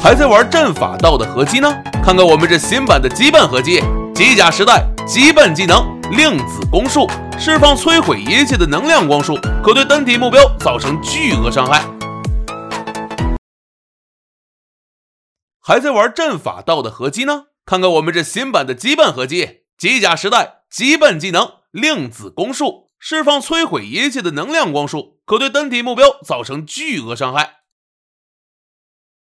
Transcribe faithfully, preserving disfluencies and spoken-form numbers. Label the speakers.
Speaker 1: 还在玩阵法道的合击呢？看看我们这新版的羁绊合击，机甲时代羁绊技能量子攻术，释放摧毁一切的能量光束，可对单体目标造成巨额伤害。还在玩阵法道的合击呢？看看我们这新版的羁绊合击，机甲时代羁绊技能量子攻术，释放摧毁一切的能量光束，可对单体目标造成巨额伤害。